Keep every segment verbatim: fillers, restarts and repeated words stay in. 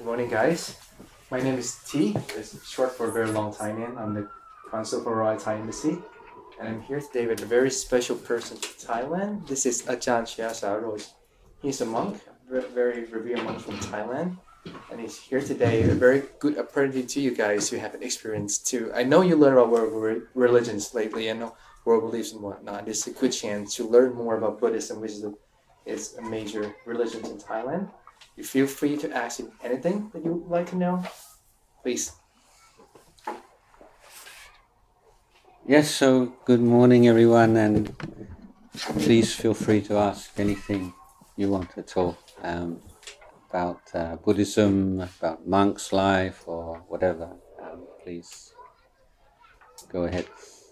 Good morning, guys. My name is T. It's short for Very Long Thailand. I'm the consul for Royal Thai Embassy, and I'm here today with a very special person from Thailand. This is Ajahn Chia Saroj. He's a monk, a very revered monk from Thailand, and he's here today. A very good opportunity to you guys who have an experience too. I know you learn about world religions lately. I know world beliefs and whatnot. This is a good chance to learn more about Buddhism, which is a, is a major religion in Thailand. You feel free to ask him anything that you would like to know. Please. Yes, so good morning everyone, and please feel free to ask anything you want at all um, about uh, Buddhism, about monk's life or whatever. Um, please go ahead.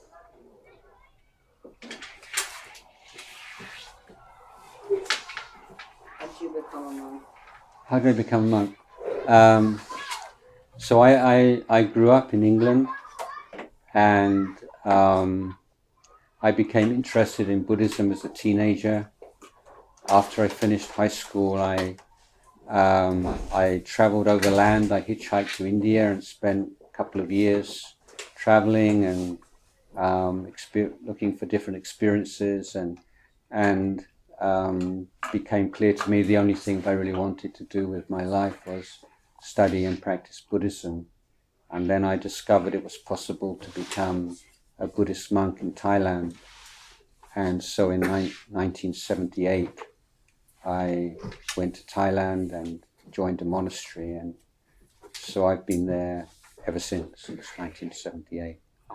How did you become a monk? How did I become a monk? Um, so I, I, I grew up in England, and um, I became interested in Buddhism as a teenager. After I finished high school, I um, I traveled overland. I hitchhiked to India and spent a couple of years traveling and um, exper- looking for different experiences, and and um, became clear to me the only thing I really wanted to do with my life was study and practice Buddhism. And then I discovered it was possible to become a Buddhist monk in Thailand. And so in ni- nineteen seventy-eight, I went to Thailand and joined a monastery, and so I've been there ever since, since nineteen seventy-eight.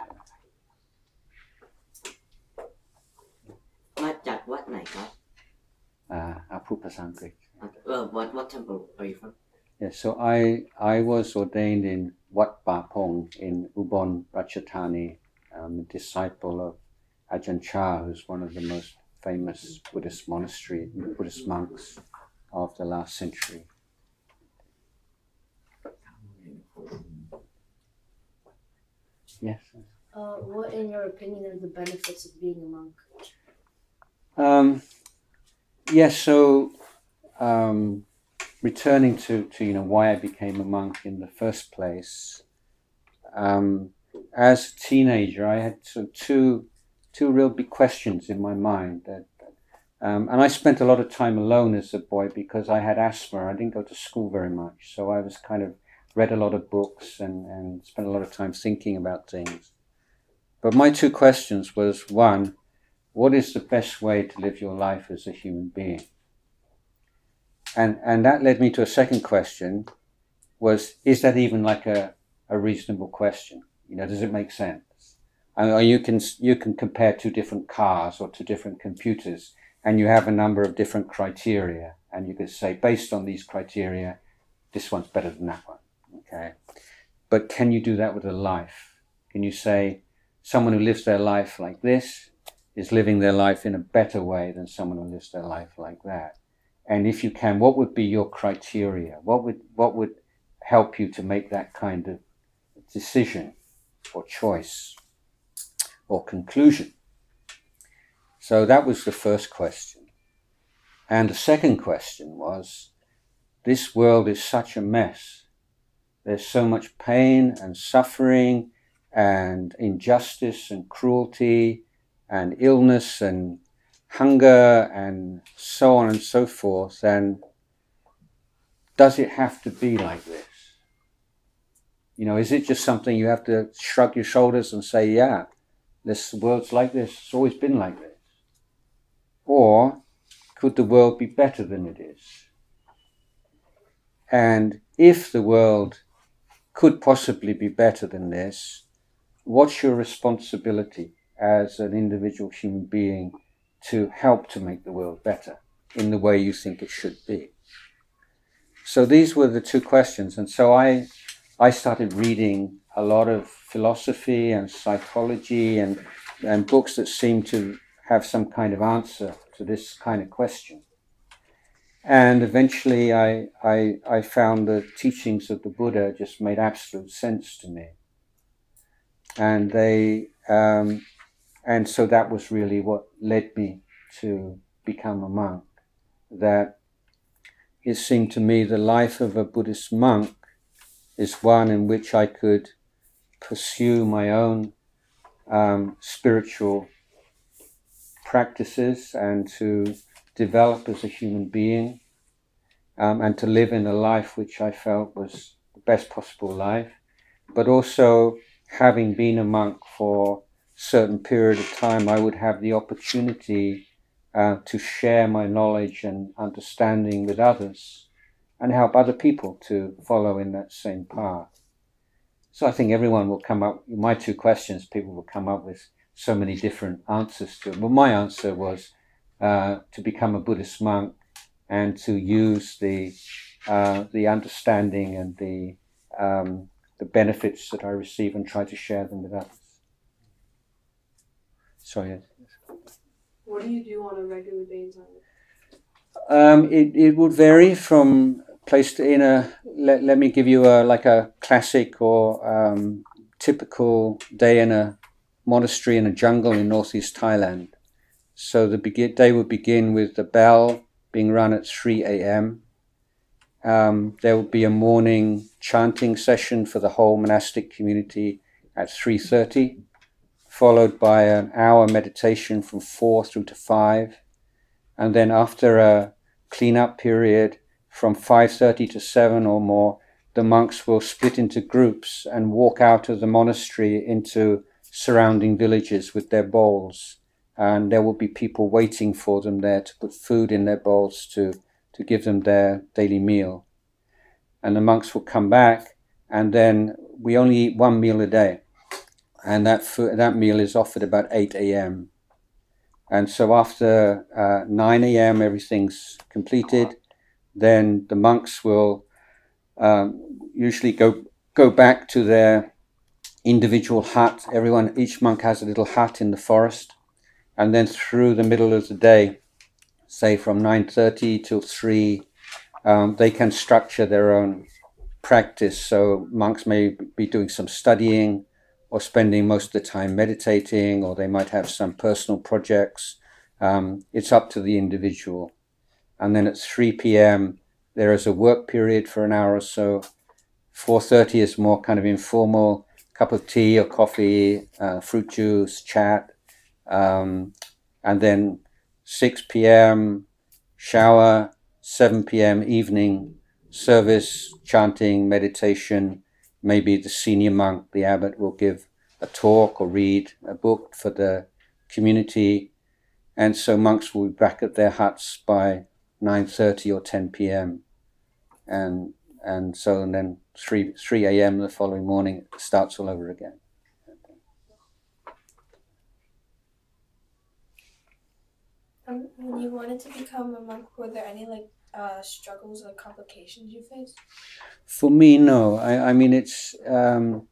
มาจากวัดไหนครับ Uh, I put Pasangkrit. Uh, what what temple are you from? Yeah, so I I was ordained in Wat Pa Pong in Ubon Ratchathani. I'm a disciple of Ajahn Chah, who's one of the most famous Buddhist monastery Buddhist monks of the last century. Yes. Uh, what, in your opinion, are the benefits of being a monk? Um, yes. So, um, returning to, to you know why I became a monk in the first place. Um, as a teenager, I had sort of two two real big questions in my mind. That, um, and I spent a lot of time alone as a boy because I had asthma. I didn't go to school very much, so I was kind of read a lot of books and, and spent a lot of time thinking about things. But my two questions was, one, what is the best way to live your life as a human being? And and that led me to a second question, was, is that even like a, a reasonable question? You know, does it make sense? I mean, you can you can compare two different cars or two different computers, and you have a number of different criteria, and you could say, based on these criteria, this one's better than that one. Okay, but can you do that with a life? Can you say someone who lives their life like this is living their life in a better way than someone who lives their life like that? And if you can, what would be your criteria? What would what would help you to make that kind of decision or choice or conclusion? So that was the first question. And the second question was, this world is such a mess. There's so much pain and suffering and injustice and cruelty and illness and hunger and so on and so forth. And does it have to be like this? You know, is it just something you have to shrug your shoulders and say, yeah, this world's like this, it's always been like this? Or could the world be better than it is? And if the world could possibly be better than this, what's your responsibility as an individual human being to help to make the world better in the way you think it should be? So these were the two questions. And so I I started reading a lot of philosophy and psychology and, and books that seemed to have some kind of answer to this kind of question. And eventually I, I, I found the teachings of the Buddha just made absolute sense to me. And they, um, and so that was really what led me to become a monk. That it seemed to me the life of a Buddhist monk is one in which I could pursue my own um, spiritual practices and to develop as a human being, um, and to live in a life which I felt was the best possible life, but also having been a monk for a certain period of time, I would have the opportunity uh, to share my knowledge and understanding with others and help other people to follow in that same path. So I think everyone will come up, my two questions, people will come up with so many different answers to it. Well, my answer was uh, to become a Buddhist monk and to use the uh, the understanding and the um, the benefits that I receive and try to share them with others. Sorry. Yes. What do you do on a regular basis? Um, it it would vary from place to in a. Let, let me give you a like a classic or um, typical day in a monastery in a jungle in northeast Thailand. So the begin, day would begin with the bell being run at three a.m. Um, there would be a morning chanting session for the whole monastic community at three thirty, followed by an hour meditation from four through to five. And then after a clean-up period from five thirty to seven or more, the monks will split into groups and walk out of the monastery into surrounding villages with their bowls. And there will be people waiting for them there to put food in their bowls to, to give them their daily meal. And the monks will come back, and then we only eat one meal a day. And that food, that meal is offered about eight a.m. And so after uh, nine a.m. everything's completed, then the monks will um, usually go go back to their individual hut. Everyone, each monk has a little hut in the forest. And then through the middle of the day, say from nine thirty till three, um, they can structure their own practice. So monks may be doing some studying or spending most of the time meditating, or they might have some personal projects. Um, it's up to the individual. And then at three p.m., there is a work period for an hour or so. four thirty is more kind of informal, cup of tea or coffee, uh, fruit juice, chat. Um, and then six p.m. shower, seven p.m. evening service, chanting, meditation. Maybe the senior monk, the abbot, will give a talk or read a book for the community. And so monks will be back at their huts by nine thirty or ten p.m. And and so and then three a.m. the following morning it starts all over again. Um, when you wanted to become a monk, were there any like uh, struggles or complications you faced? For me, no. I, I mean, it's um,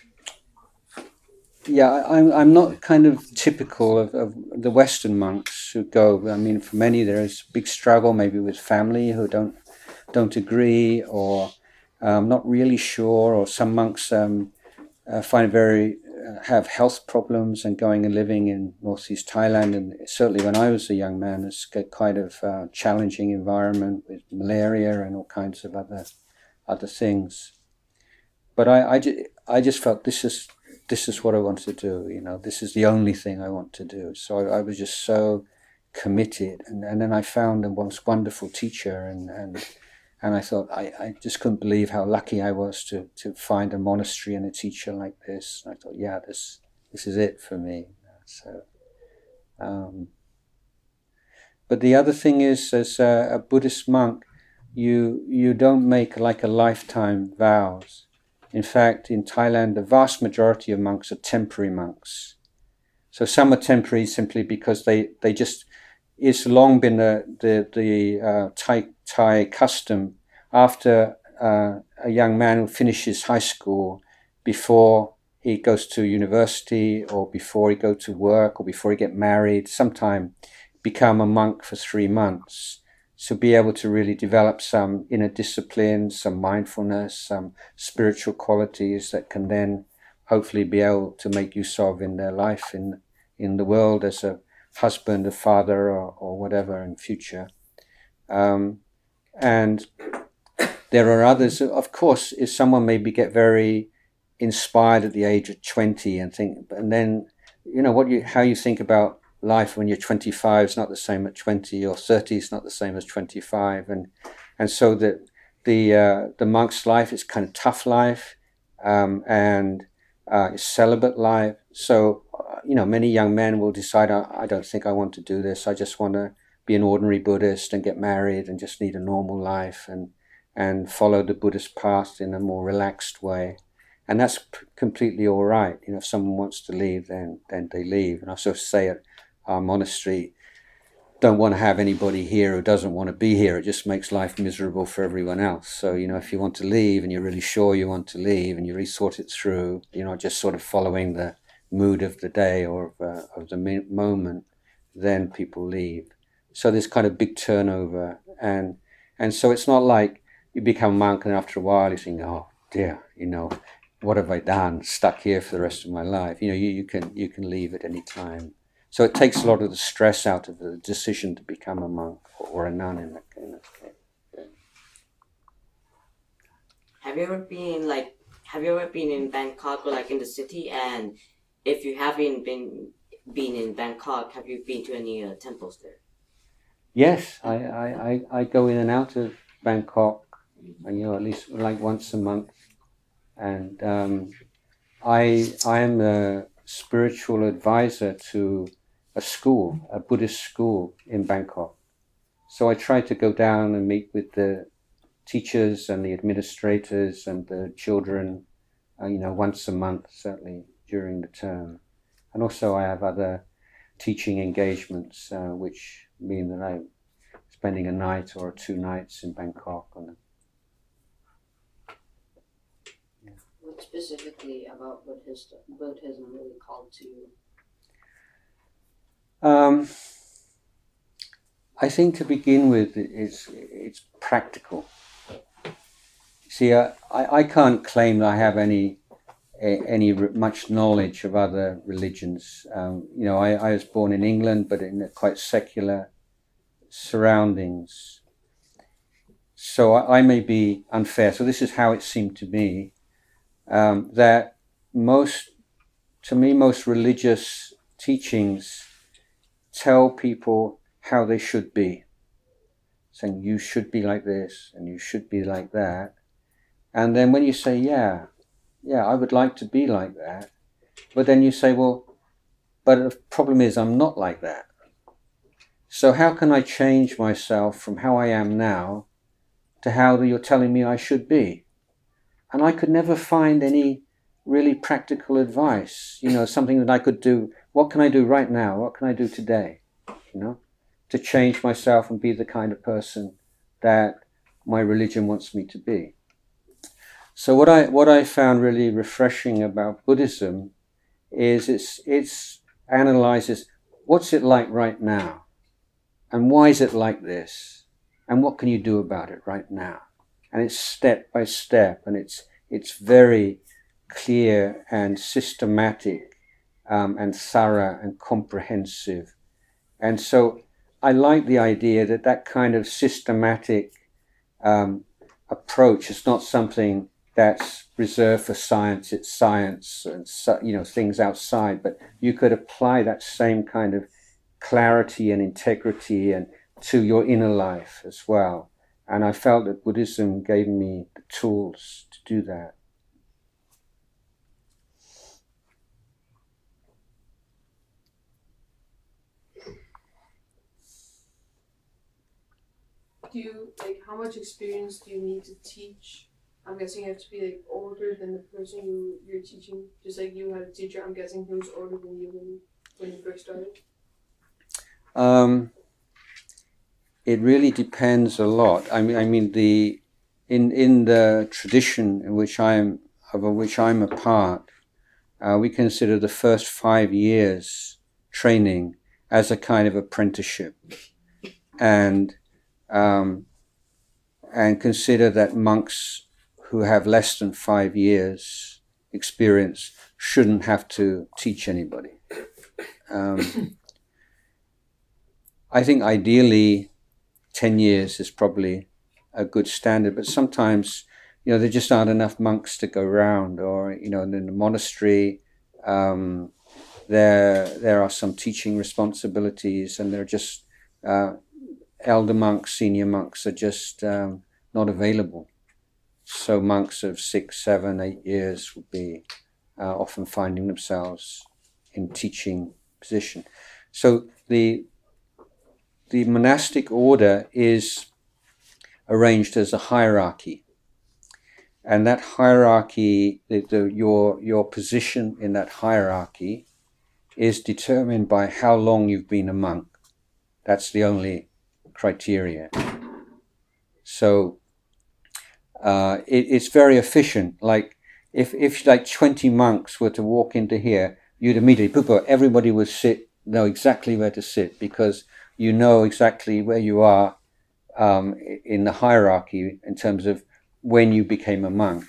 yeah. I, I'm I'm not kind of typical of, of the Western monks who go. I mean, for many there is a big struggle, maybe with family who don't don't agree, or um, not really sure, or some monks um, uh, find it very uh, have health problems and going and living in northeast Thailand, and certainly when I was a young man, it's a kind of uh, challenging environment with malaria and all kinds of other other things. But I, I, ju- I just felt this is this is what I want to do. You know, this is the only thing I want to do. So I, I was just so committed, and, and then I found a most wonderful teacher, and and. And I thought, I, I just couldn't believe how lucky I was to, to find a monastery and a teacher like this. And I thought, yeah, this this is it for me. So, um, but the other thing is, as a, a Buddhist monk, you you don't make like a lifetime vows. In fact, in Thailand, the vast majority of monks are temporary monks. So some are temporary simply because they, they just... It's long been the the, the uh, Thai, Thai custom after uh, a young man who finishes high school, before he goes to university or before he goes to work or before he get married, sometime become a monk for three months. So be able to really develop some inner discipline, some mindfulness, some spiritual qualities that can then hopefully be able to make use of in their life in in the world as a husband, a father, or, or whatever in future. Um, and there are others. Of course, if someone maybe get very inspired at the age of twenty and think, and then you know what you how you think about life when you're twenty-five is not the same at twenty, or thirty is not the same as twenty-five, and and so that the uh, the monk's life is kind of tough life, um, and uh, it's celibate life. So uh, you know, many young men will decide, I, I don't think I want to do this. I just want to be an ordinary Buddhist and get married and just lead a normal life and and follow the Buddhist path in a more relaxed way. And that's p- completely all right. You know, if someone wants to leave, then then they leave. And I sort of say at our monastery, don't want to have anybody here who doesn't want to be here. It just makes life miserable for everyone else. So, you know, if you want to leave and you're really sure you want to leave and you really sort it through, you're not just sort of following the mood of the day or of, uh, of the mi- moment, then people leave. So there's kind of big turnover. And and so it's not like you become a monk and after a while you think, oh dear, you know, what have I done? Stuck here for the rest of my life. You know, you, you can you can leave at any time. So it takes a lot of the stress out of the decision to become a monk or a nun in that, in that case. Yeah. Have you ever been like have you ever been in Bangkok or like in the city? And if you haven't been been in Bangkok, have you been to any uh, temples there? Yes, I, I, I, I go in and out of Bangkok, you know, at least like once a month. And um, I I am a spiritual advisor to a school, a Buddhist school in Bangkok. So I try to go down and meet with the teachers and the administrators and the children, uh, you know, once a month, certainly during the term. And also I have other teaching engagements, uh, which mean that I'm spending a night or two nights in Bangkok. On What specifically about Buddhism, Buddhism really called to you? Um, I think to begin with, it's it's practical. See, uh, I I can't claim that I have any any much knowledge of other religions. Um, you know, I, I was born in England, but in a quite secular surroundings. So I, I may be unfair. So this is how it seemed to me, um, that most, to me, most religious teachings tell people how they should be, saying you should be like this and you should be like that. And then when you say, yeah, yeah, I would like to be like that, but then you say, well, but the problem is I'm not like that. So how can I change myself from how I am now to how you're telling me I should be? And I could never find any really practical advice, you know, something that I could do. What can I do right now? What can I do today, you know, to change myself and be the kind of person that my religion wants me to be? So what I what I found really refreshing about Buddhism is it's it's analyzes what's it like right now, and why is it like this, and what can you do about it right now? And it's step by step, and it's it's very clear and systematic, um, and thorough and comprehensive. And so I like the idea that that kind of systematic um, approach is not something that's reserved for science. It's science and, you know, things outside, but you could apply that same kind of clarity and integrity and to your inner life as well. And I felt that Buddhism gave me the tools to do that. Do you, like, how much experience do you need to teach? I'm guessing you have to be, like, older than the person you, you're teaching. Just like you had a teacher, I'm guessing he was older than you when, when you first started. Um, it really depends a lot. I mean, I mean the in in the tradition in which I'm of which I'm a part, uh, we consider the first five years training as a kind of apprenticeship, and um, and consider that monks who have less than five years experience shouldn't have to teach anybody. Um, I think ideally ten years is probably a good standard. But sometimes, you know, there just aren't enough monks to go round, or, you know, in the monastery, um, there there are some teaching responsibilities, and they're just uh, elder monks, senior monks are just um, not available. So monks of six, seven, eight years would be uh, often finding themselves in teaching position. So the the monastic order is arranged as a hierarchy, and that hierarchy, the, the, your your position in that hierarchy is determined by how long you've been a monk. That's the only criteria. So uh, it, it's very efficient. Like if if like twenty monks were to walk into here, you'd immediately, poopa, everybody would sit, know exactly where to sit, because you know exactly where you are um, in the hierarchy in terms of when you became a monk.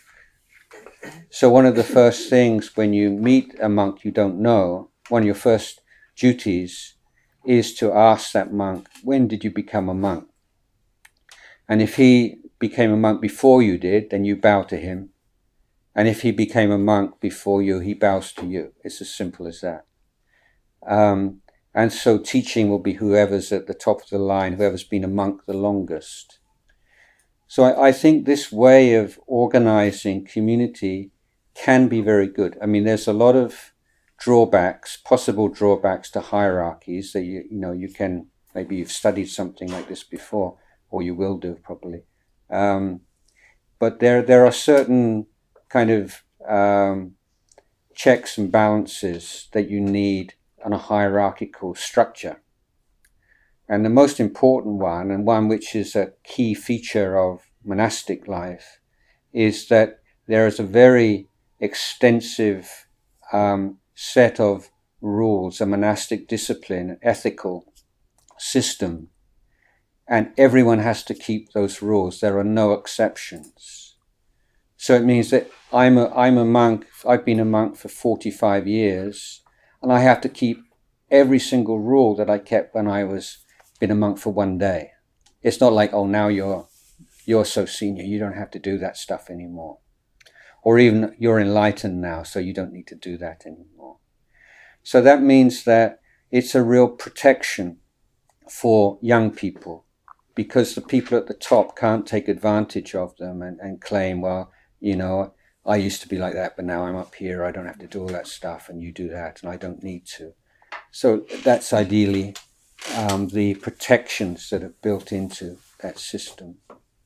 So one of the first things when you meet a monk you don't know, one of your first duties is to ask that monk, when did you become a monk? And if he became a monk before you did, then you bow to him. And if he became a monk before you, he bows to you. It's as simple as that. Um, and so teaching will be whoever's at the top of the line, whoever's been a monk the longest. So I, I think this way of organizing community can be very good. I mean, there's a lot of drawbacks, possible drawbacks to hierarchies that you, you know, you can, maybe you've studied something like this before, or you will do probably. Um, but there, there are certain kind of um, checks and balances that you need on a hierarchical structure. And the most important one, and one which is a key feature of monastic life, is that there is a very extensive um, set of rules, a monastic discipline, an ethical system, and everyone has to keep those rules. There are no exceptions. So it means that I'm a, I'm a monk, I've been a monk for forty-five years, and I have to keep every single rule that I kept when I was been a monk for one day. It's not like, oh, now you're you're so senior, you don't have to do that stuff anymore. Or even you're enlightened now, so you don't need to do that anymore. So that means that it's a real protection for young people, because the people at the top can't take advantage of them and, and claim, well, you know, I used to be like that, but now I'm up here, I don't have to do all that stuff, and you do that, and I don't need to. So that's ideally um, the protections that are built into that system.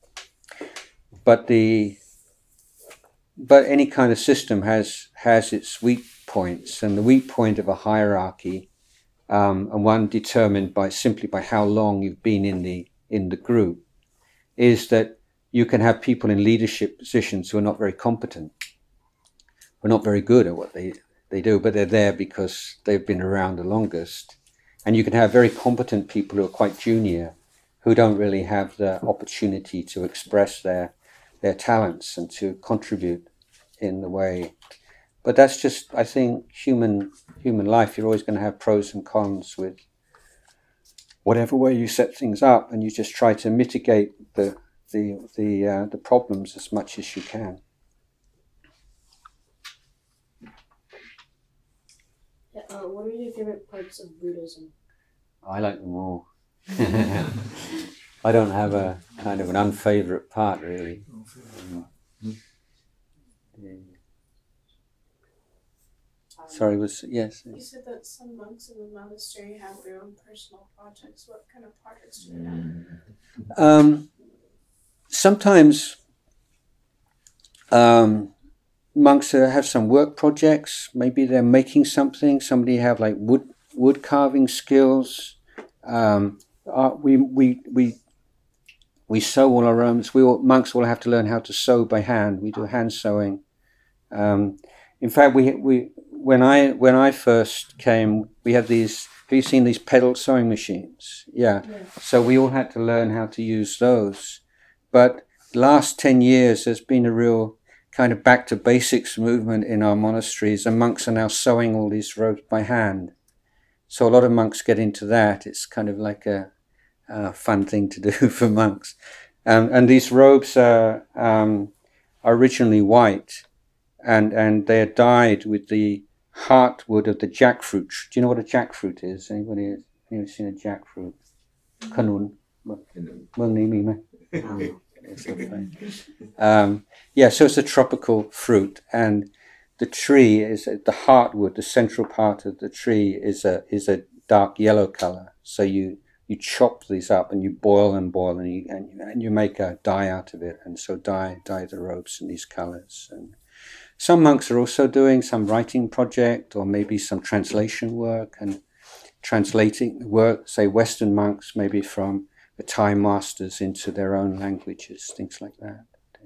But the but any kind of system has has its weak points, and the weak point of a hierarchy, um, and one determined by simply by how long you've been in the in the group, is that you can have people in leadership positions who are not very competent, who are not very good at what they, they do, but they're there because they've been around the longest. And you can have very competent people who are quite junior, who don't really have the opportunity to express their their talents and to contribute in the way. But that's just, I think, human human life. You're always going to have pros and cons with whatever way you set things up, and you just try to mitigate the the the uh, the problems as much as you can. Yeah, uh, what are your favorite parts of Buddhism? I like them all. I don't have a kind of an unfavorite part, really. Um, yeah. Sorry, was yes. You said that some monks in the monastery have their own personal projects. What kind of projects do they have? Um, sometimes um, monks uh, have some work projects. Maybe they're making something. Somebody have like wood wood carving skills. Um, uh, we we we we sew all our own. We all, monks all have to learn how to sew by hand. We do hand sewing. Um, in fact, we we when I when I first came, we had these. Have you seen these pedal sewing machines? Yeah. Yeah. So we all had to learn how to use those. But the last ten years, there's been a real kind of back to basics movement in our monasteries, and monks are now sewing all these robes by hand. So a lot of monks get into that. It's kind of like a, a fun thing to do for monks. Um, and these robes are, um, are originally white, and, and they are dyed with the heartwood of the jackfruit. Do you know what a jackfruit is? Anybody anybody seen a jackfruit? Kanun. Mung ni mi me. It's so funny. Um, yeah, so it's a tropical fruit, and the tree is the heartwood. The central part of the tree is a is a dark yellow color. So you you chop these up and you boil and boil and you and you, and you make a dye out of it, and so dye dye the robes in these colors. And some monks are also doing some writing project or maybe some translation work and translating work. Say Western monks, maybe from the Thai masters into their own languages, things like that.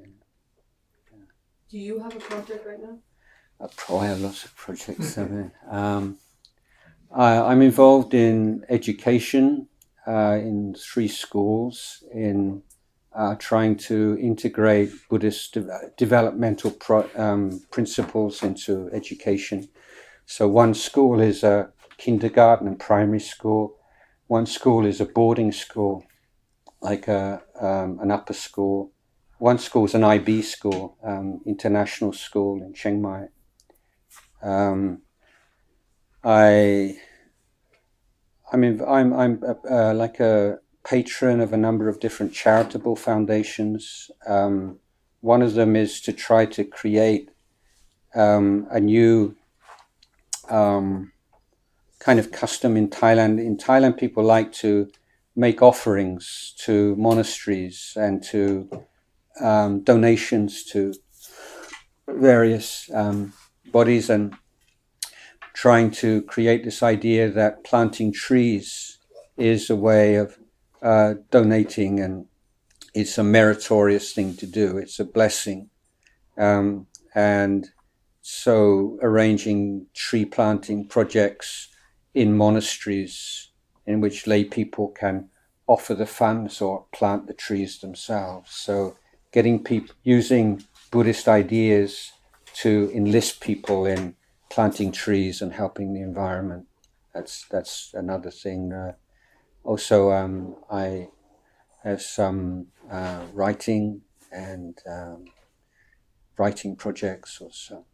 Do you have a project right now? I probably have lots of projects. I mean, um, I, I'm involved in education uh, in three schools in uh, trying to integrate Buddhist de- developmental pro- um, principles into education. So one school is a kindergarten and primary school. One school is a boarding school, like a um, an upper school. One school is an I B school, um, international school in Chiang Mai. Um, I, I mean, I'm I'm uh, like a patron of a number of different charitable foundations. Um, one of them is to try to create um, a new um, kind of custom in Thailand. In Thailand, people like to make offerings to monasteries and to um, donations to various um, bodies, and trying to create this idea that planting trees is a way of uh, donating, and it's a meritorious thing to do. It's a blessing. Um, and so arranging tree planting projects in monasteries in which lay people can offer the funds or plant the trees themselves. So getting people using Buddhist ideas to enlist people in planting trees and helping the environment. That's that's another thing. Uh, also, um, I have some uh, writing and um, writing projects also.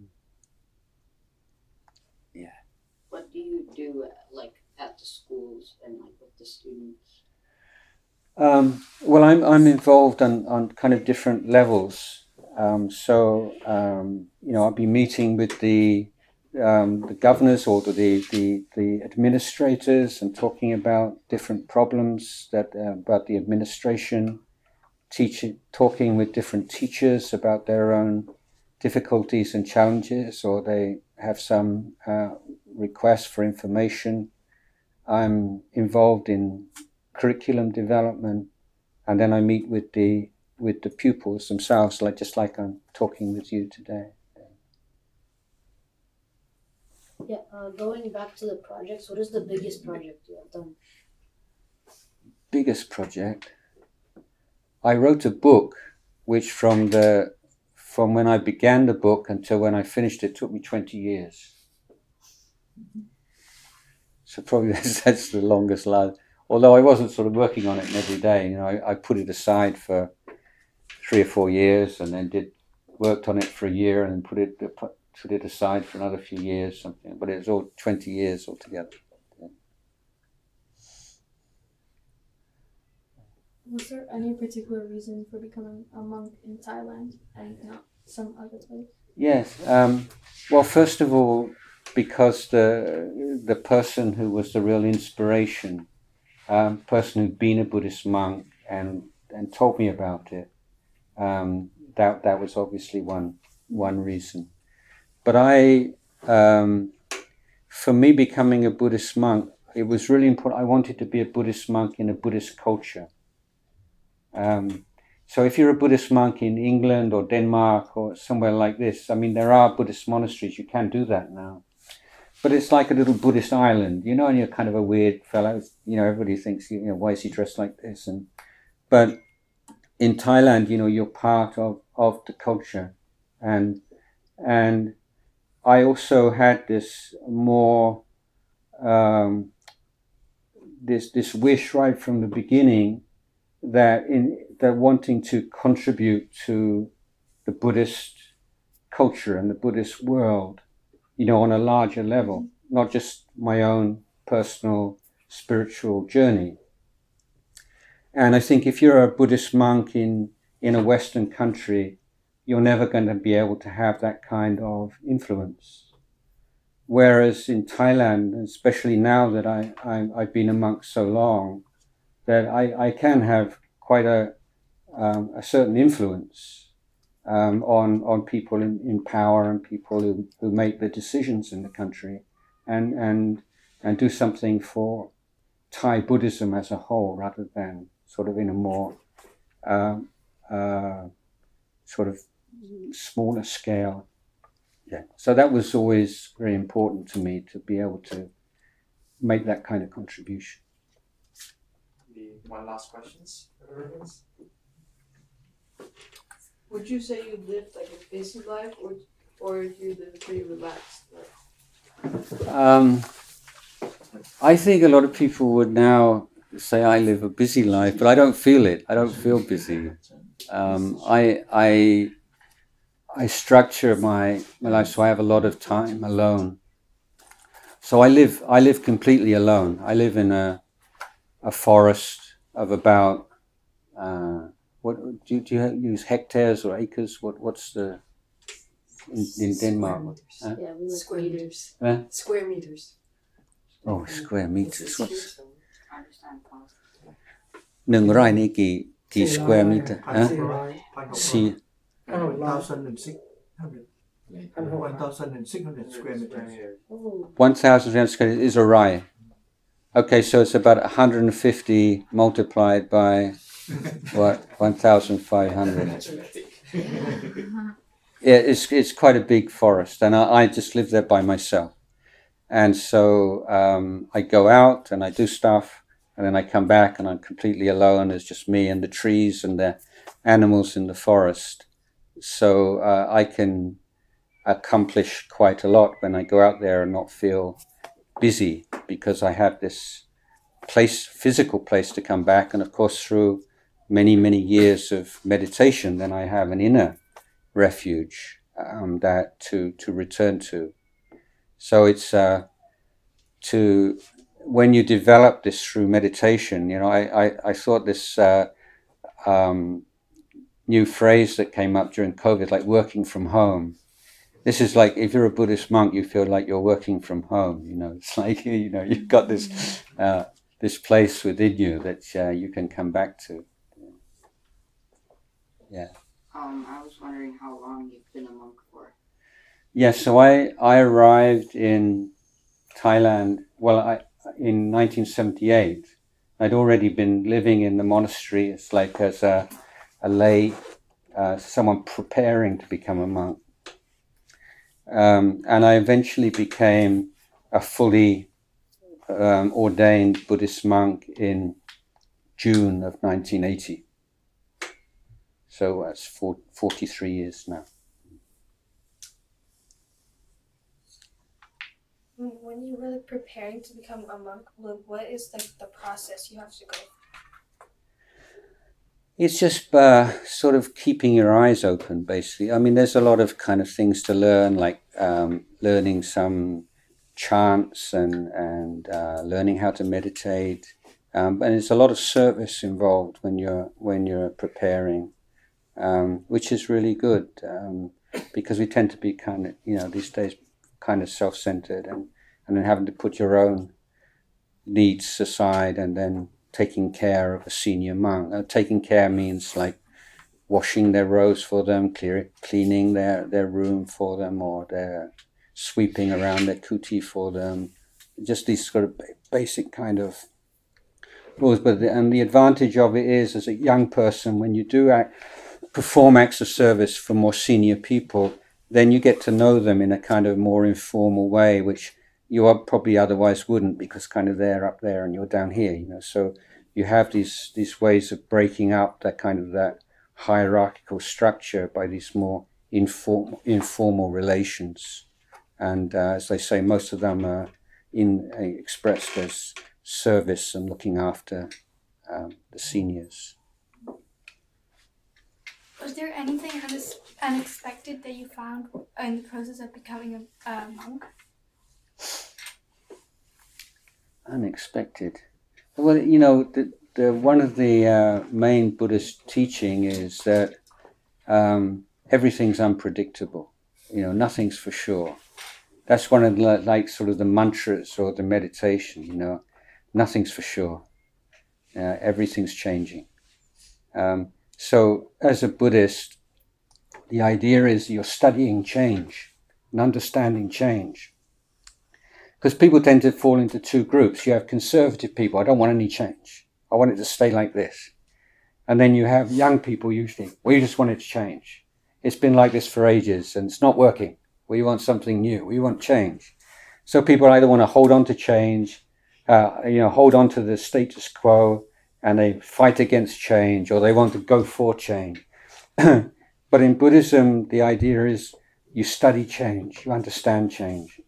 What do you do like at the schools and like with the students? Um, well, I'm I'm involved on, on kind of different levels. Um, so um, you know, I'll be meeting with the um, the governors or the, the the administrators and talking about different problems that uh, about the administration. Teaching, talking with different teachers about their own difficulties and challenges, or they have some uh, requests for information. I'm involved in curriculum development, and then I meet with the with the pupils themselves, like just like I'm talking with you today. Yeah, uh, going back to the projects, what is the biggest project you have done? Biggest project. I wrote a book, which from the from when I began the book until when I finished it took me twenty years. So probably that's, that's the longest life. Although I wasn't sort of working on it every day, you know, I, I put it aside for three or four years, and then did worked on it for a year, and then put it put, put it aside for another few years, something. But it was all twenty years altogether. Was there any particular reason for becoming a monk in Thailand and not some other place? Yes. Um, well, first of all, because the the person who was the real inspiration, um, person who'd been a Buddhist monk and and told me about it, um, that that was obviously one one reason. But I, um, for me, becoming a Buddhist monk, it was really important. I wanted to be a Buddhist monk in a Buddhist culture. Um, so if you're a Buddhist monk in England or Denmark or somewhere like this, I mean, there are Buddhist monasteries. You can do that now. But it's like a little Buddhist island, you know, and you're kind of a weird fellow. You know, everybody thinks, you know, why is he dressed like this? And but in Thailand, you know, you're part of, of the culture. And and I also had this more um, this this wish right from the beginning that in that wanting to contribute to the Buddhist culture and the Buddhist world, you know, on a larger level, not just my own personal spiritual journey. And I think if you're a Buddhist monk in, in a Western country, you're never going to be able to have that kind of influence. Whereas in Thailand, especially now that I, I, I've been a monk so long, that I, I can have quite a, um, a certain influence um, on, on people in, in power and people who, who make the decisions in the country, and, and, and do something for Thai Buddhism as a whole, rather than sort of in a more uh, uh, sort of smaller scale. Yeah. So that was always very important to me, to be able to make that kind of contribution. The one last questions for the audience? Would you say you lived like a busy life, or or you live a pretty relaxed life? Um, I think a lot of people would now say I live a busy life, but I don't feel it. I don't feel busy. Um, I I I structure my, my life so I have a lot of time alone. So I live I live completely alone. I live in a a forest of about uh, what do you, do you use hectares or acres? What what's the in, in Denmark? Huh? Yeah, we like Square meters. meters. Huh? Square meters. Oh, square meters. What's I understand. Paul. หนึ่งไร่นี่กี่กี่ square meter ฮะสี่สี่ one thousand six hundred one thousand six hundred square meters. Oh, one thousand square is a rai. Okay, so it's about one hundred fifty multiplied by what one thousand five hundred. Yeah, it's it's quite a big forest, and I, I just live there by myself. And so um, I go out and I do stuff, and then I come back and I'm completely alone. It's just me and the trees and the animals in the forest. So uh, I can accomplish quite a lot when I go out there and not feel busy, because I have this place, physical place to come back. And of course, through many, many years of meditation, then I have an inner refuge um, that to, to return to. So it's uh, to when you develop this through meditation, you know, I, I, I thought this uh, um, new phrase that came up during COVID, like working from home. This is like, if you're a Buddhist monk, you feel like you're working from home. You know, it's like, you know, you've got this uh, this place within you that uh, you can come back to. Yeah. um, I was wondering how long you've been a monk for. Yes, yeah, so I, I arrived in Thailand, well, I, in nineteen seventy-eight. I'd already been living in the monastery. It's like as a, a lay, uh, someone preparing to become a monk. Um, and I eventually became a fully um, ordained Buddhist monk in June of nineteen eighty. So that's for, forty-three years now. When you're really preparing to become a monk, what is like the process you have to go through? It's just uh, sort of keeping your eyes open, basically. I mean, there's a lot of kind of things to learn, like um, learning some chants and and uh, learning how to meditate. Um, and there's a lot of service involved when you're when you're preparing, um, which is really good um, because we tend to be kind of, you know, these days kind of self-centered, and and then having to put your own needs aside and then taking care of a senior monk. Uh, taking care means like washing their robes for them, clear, cleaning their, their room for them, or their sweeping around their kuti for them. Just these sort of basic kind of rules. But the, and the advantage of it is, as a young person, when you do act, perform acts of service for more senior people, then you get to know them in a kind of more informal way, which you are probably otherwise wouldn't, because kind of they're up there and you're down here, you know. So you have these these ways of breaking up that kind of that hierarchical structure by these more informal informal relations, and uh, as they say, most of them are in uh, expressed as service and looking after um, the seniors. Was there anything unex- unexpected that you found in the process of becoming a, a monk? Unexpected. Well, you know, the, the one of the uh, main Buddhist teaching is that um, everything's unpredictable. You know, nothing's for sure. That's one of the, like sort of the mantras or the meditation. You know, nothing's for sure. Uh, everything's changing. Um, so, as a Buddhist, the idea is you're studying change and understanding change. Because people tend to fall into two groups. You have conservative people, I don't want any change. I want it to stay like this. And then you have young people usually, we just want it to change. It's been like this for ages and it's not working. We want something new. We want change. So people either want to hold on to change, uh, you know, hold on to the status quo, and they fight against change, or they want to go for change. But in Buddhism, the idea is you study change, you understand change.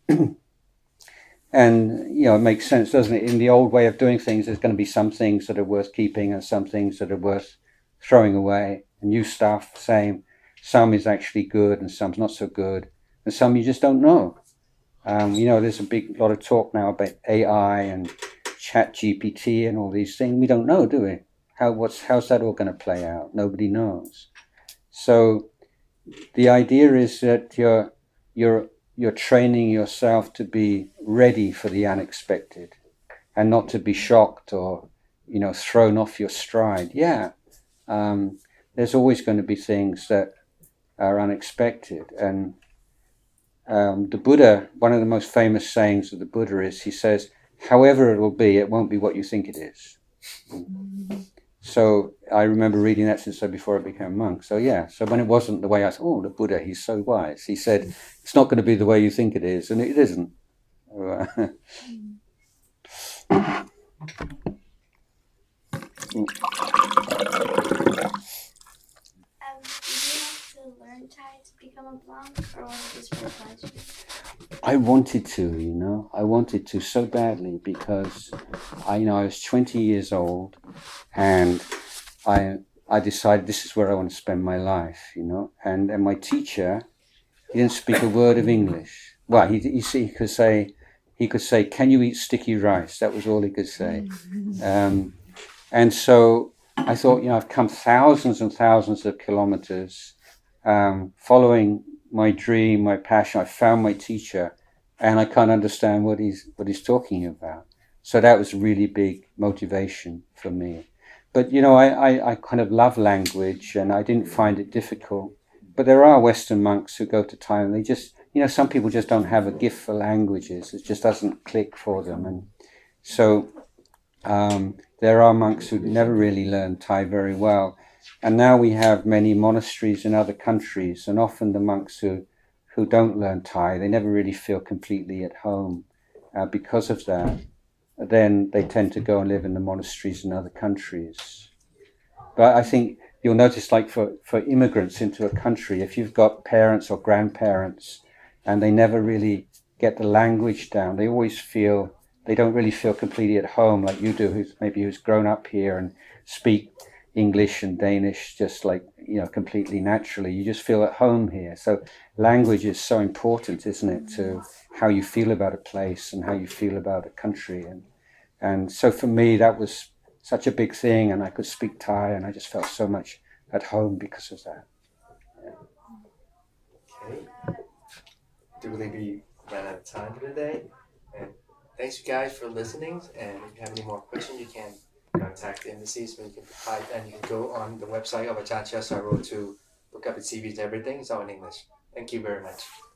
And, you know, it makes sense, doesn't it? In the old way of doing things, there's going to be some things that are worth keeping and some things that are worth throwing away. New stuff, same. Some is actually good and some's not so good. And some you just don't know. Um, you know, there's a big lot of talk now about A I and Chat G P T and all these things. We don't know, do we? How, what's, how's that all going to play out? Nobody knows. So the idea is that you're, you're, you're training yourself to be ready for the unexpected and not to be shocked or, you know, thrown off your stride. Yeah, um, there's always going to be things that are unexpected. And um, the Buddha, one of the most famous sayings of the Buddha is, he says, however it will be, it won't be what you think it is. So I remember reading that since before I became a monk. So yeah, so when it wasn't the way I thought, oh, the Buddha, he's so wise. He said, it's not going to be the way you think it is, and it isn't. Um, did you have to learn Thai to become a monk, or was it just for pleasure? I wanted to, you know, I wanted to so badly because I, you know, I was twenty years old and I I decided this is where I want to spend my life, you know, and, and my teacher, he didn't speak a word of English. Well, he, he, he could say, he could say, can you eat sticky rice? That was all he could say. Um, and so I thought, you know, I've come thousands and thousands of kilometers um, following my dream, my passion. I found my teacher and I can't understand what he's, what he's talking about. So that was a really big motivation for me. But, you know, I, I, I kind of love language and I didn't find it difficult. But there are Western monks who go to Thailand. They just, you know, some people just don't have a gift for languages. It just doesn't click for them. And so um, there are monks who never really learned Thai very well. And now we have many monasteries in other countries. And often the monks who, who don't learn Thai, they never really feel completely at home uh, because of that. Then they tend to go and live in the monasteries in other countries. But I think you'll notice, like for, for immigrants into a country, if you've got parents or grandparents and they never really get the language down, they always feel, they don't really feel completely at home like you do, who's maybe who's grown up here and speak English and Danish just like, you know, completely naturally. You just feel at home here. So language is so important, isn't it, to how you feel about a place and how you feel about a country. And and so for me, that was such a big thing, and I could speak Thai, and I just felt so much at home because of that. Okay. Do believe we ran out of time for today. And thanks you guys for listening. And if you have any more questions, you can contact the embassies, but you can type and you can go on the website of Ajahn Chah Saro to look up its C Vs and everything. It's all in English. Thank you very much.